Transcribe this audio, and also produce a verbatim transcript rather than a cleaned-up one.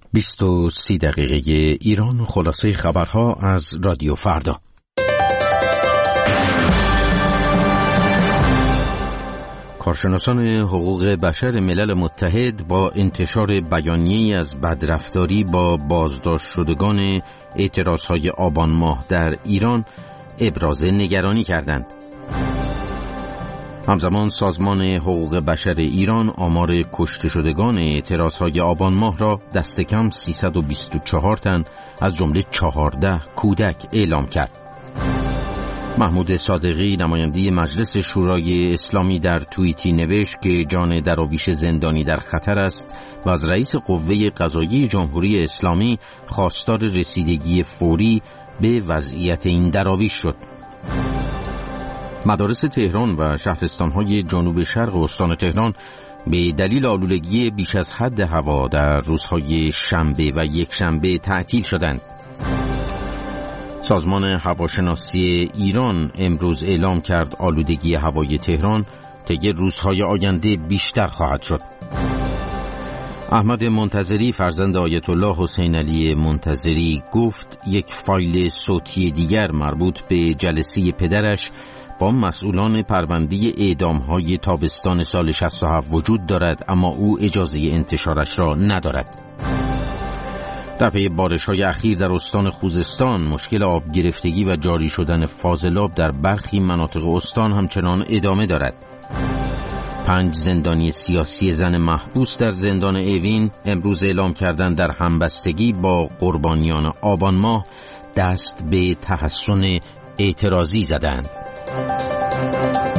بیست و سی دقیقه ایران، خلاصه خبرها از رادیو فردا. کارشناسان حقوق بشر ملل متحد با انتشار بیانیه‌ای از بدرفتاری با بازداشت شدگان اعتراضهای آبان ماه در ایران ابراز نگرانی کردند. همزمان سازمان حقوق بشر ایران آمار کشته شدگان اعتراضهای آبان ماه را دست کم سیصد و بیست و چهار تن از جمله چهارده کودک اعلام کرد. محمود صادقی نماینده مجلس شورای اسلامی در توییتی نوشت که جان دراویش زندانی در خطر است و از رئیس قوه قضاییه جمهوری اسلامی خواستار رسیدگی فوری به وضعیت این دراویش شد. مدارس تهران و شهرستان‌های جنوب شرق استان تهران به دلیل آلودگی بیش از حد هوا در روزهای شنبه و یکشنبه تعطیل شدند. سازمان هواشناسی ایران امروز اعلام کرد آلودگی هوای تهران طی روزهای آینده بیشتر خواهد شد. احمد منتظری فرزند آیت الله حسین علی منتظری گفت یک فایل صوتی دیگر مربوط به جلسه پدرش با مسئولان پرونده اعدام‌های تابستان سال شصت و هفت وجود دارد، اما او اجازه انتشارش را ندارد. در پی بارش‌های اخیر در استان خوزستان مشکل آب گرفتگی و جاری شدن فاضلاب در برخی مناطق استان همچنان ادامه دارد. پنج زندانی سیاسی زن محبوس در زندان اوین امروز اعلام کردند در همبستگی با قربانیان آبان ماه دست به تحصن اعتراضی زدند.